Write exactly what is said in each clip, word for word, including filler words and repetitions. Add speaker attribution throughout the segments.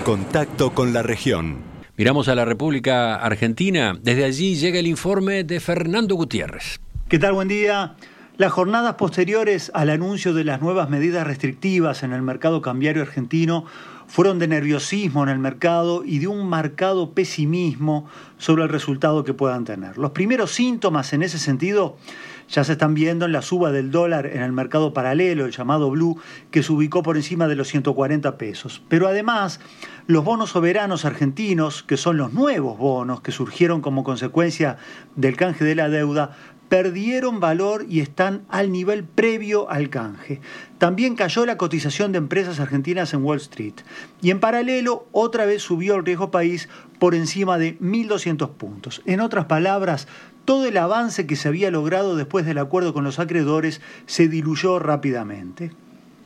Speaker 1: contacto con la región.
Speaker 2: Miramos a la República Argentina. Desde allí llega el informe de Fernando Gutiérrez.
Speaker 3: ¿Qué tal? Buen día. Las jornadas posteriores al anuncio de las nuevas medidas restrictivas en el mercado cambiario argentino fueron de nerviosismo en el mercado y de un marcado pesimismo sobre el resultado que puedan tener. Los primeros síntomas en ese sentido ya se están viendo en la suba del dólar en el mercado paralelo, el llamado blue, que se ubicó por encima de los ciento cuarenta pesos. Pero además, los bonos soberanos argentinos, que son los nuevos bonos que surgieron como consecuencia del canje de la deuda, perdieron valor y están al nivel previo al canje. También cayó la cotización de empresas argentinas en Wall Street. Y en paralelo, otra vez subió el riesgo país por encima de mil doscientos puntos. En otras palabras, todo el avance que se había logrado después del acuerdo con los acreedores se diluyó rápidamente.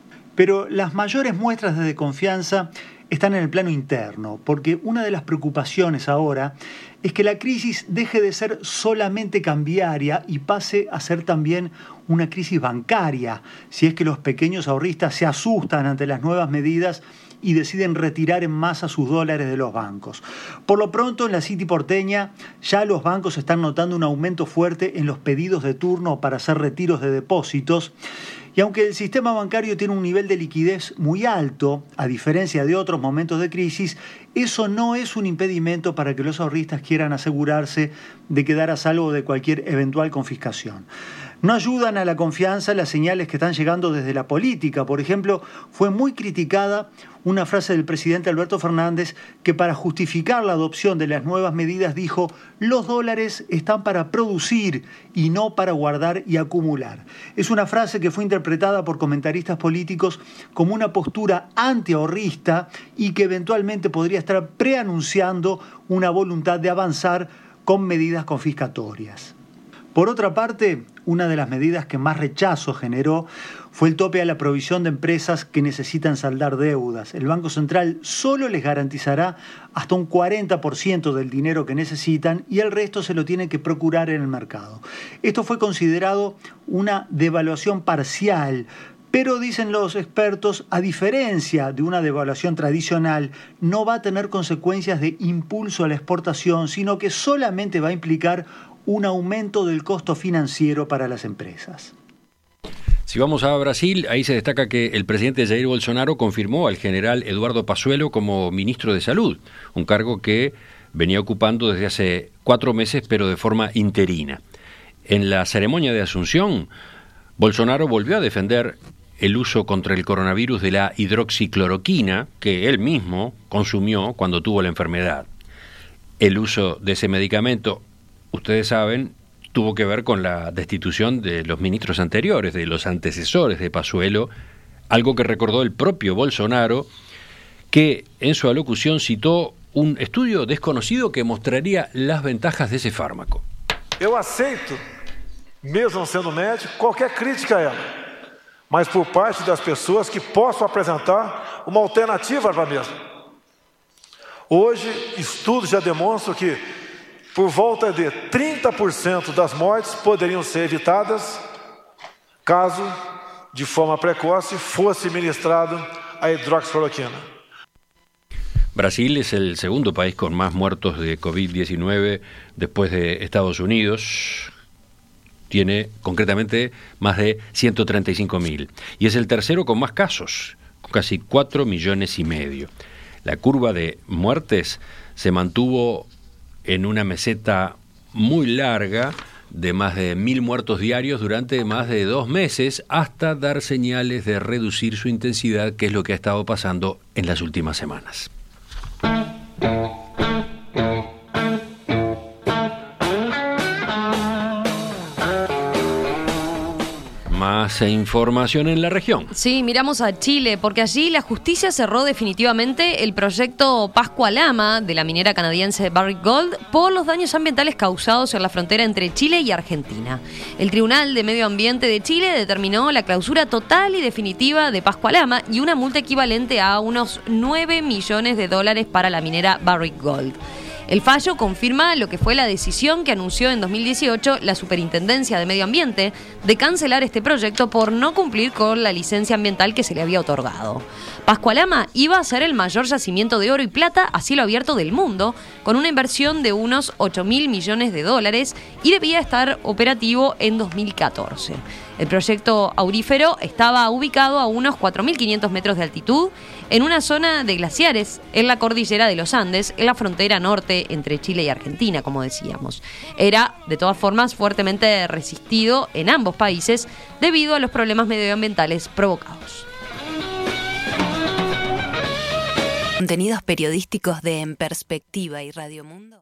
Speaker 3: Pero las mayores muestras de desconfianza están en el plano interno, porque una de las preocupaciones ahora es que la crisis deje de ser solamente cambiaria y pase a ser también una crisis bancaria, si es que los pequeños ahorristas se asustan ante las nuevas medidas y deciden retirar en masa sus dólares de los bancos. Por lo pronto, en la City porteña, ya los bancos están notando un aumento fuerte en los pedidos de turno para hacer retiros de depósitos. Y aunque el sistema bancario tiene un nivel de liquidez muy alto, a diferencia de otros momentos de crisis, eso no es un impedimento para que los ahorristas quieran asegurarse de quedar a salvo de cualquier eventual confiscación. No ayudan a la confianza las señales que están llegando desde la política. Por ejemplo, fue muy criticada una frase del presidente Alberto Fernández que para justificar la adopción de las nuevas medidas dijo: los dólares están para producir y no para guardar y acumular. Es una frase que fue interpretada por comentaristas políticos como una postura antiahorrista y que eventualmente podría estar preanunciando una voluntad de avanzar con medidas confiscatorias. Por otra parte, una de las medidas que más rechazo generó fue el tope a la provisión de empresas que necesitan saldar deudas. El Banco Central solo les garantizará hasta un cuarenta por ciento del dinero que necesitan y el resto se lo tienen que procurar en el mercado. Esto fue considerado una devaluación parcial, pero dicen los expertos, a diferencia de una devaluación tradicional, no va a tener consecuencias de impulso a la exportación, sino que solamente va a implicar un aumento del costo financiero para las empresas.
Speaker 2: Si vamos a Brasil, ahí se destaca que el presidente Jair Bolsonaro confirmó al general Eduardo Pazuello como ministro de Salud, un cargo que venía ocupando desde hace cuatro meses, pero de forma interina. En la ceremonia de asunción, Bolsonaro volvió a defender el uso contra el coronavirus de la hidroxicloroquina, que él mismo consumió cuando tuvo la enfermedad. El uso de ese medicamento, ustedes saben, tuvo que ver con la destitución de los ministros anteriores, de los antecesores de Pazuello, algo que recordó el propio Bolsonaro, que en su alocución citó un estudio desconocido que mostraría las ventajas de ese fármaco.
Speaker 4: Eu aceito, mesmo sendo médico, qualquer crítica a ela, mas por parte das pessoas que possam apresentar uma alternativa para a mesma. Hoje, estudos já demonstram que por volta de trinta por ciento das mortes poderiam ser evitadas caso, de forma precoce, fosse ministrada a hidroxicloroquina.
Speaker 2: Brasil es el segundo país con más muertos de covid diecinueve después de Estados Unidos. Tiene concretamente más de ciento treinta y cinco mil. Y es el tercero con más casos, con casi cuatro millones y medio. La curva de muertes se mantuvo en una meseta muy larga de más de mil muertos diarios durante más de dos meses, hasta dar señales de reducir su intensidad, que es lo que ha estado pasando en las últimas semanas. Más información en la región.
Speaker 5: Sí, miramos a Chile, porque allí la justicia cerró definitivamente el proyecto Pascualama de la minera canadiense Barrick Gold por los daños ambientales causados en la frontera entre Chile y Argentina. El Tribunal de Medio Ambiente de Chile determinó la clausura total y definitiva de Pascualama y una multa equivalente a unos nueve millones de dólares para la minera Barrick Gold. El fallo confirma lo que fue la decisión que anunció en dos mil dieciocho la Superintendencia de Medio Ambiente de cancelar este proyecto por no cumplir con la licencia ambiental que se le había otorgado. Pascualama iba a ser el mayor yacimiento de oro y plata a cielo abierto del mundo, con una inversión de unos ocho mil millones de dólares y debía estar operativo en dos mil catorce. El proyecto aurífero estaba ubicado a unos cuatro mil quinientos metros de altitud en una zona de glaciares en la cordillera de los Andes, en la frontera norte entre Chile y Argentina, como decíamos. Era, de todas formas, fuertemente resistido en ambos países debido a los problemas medioambientales provocados.
Speaker 6: Contenidos periodísticos de En Perspectiva y Radio Mundo.